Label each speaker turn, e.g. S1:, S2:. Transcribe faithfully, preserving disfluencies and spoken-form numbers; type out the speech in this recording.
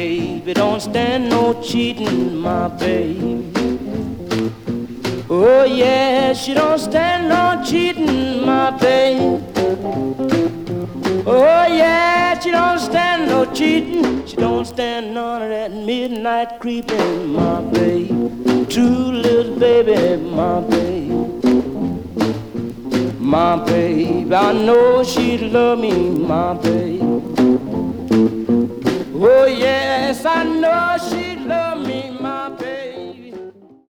S1: baby don't stand no cheating, my baby. Oh yeah, she don't stand no cheating, my baby. Oh yeah, she don't stand no cheating. She don't stand none of that midnight creeping, my baby. True little baby, my baby. My baby, I know she'd love me, my baby. Oh yes, I know she'd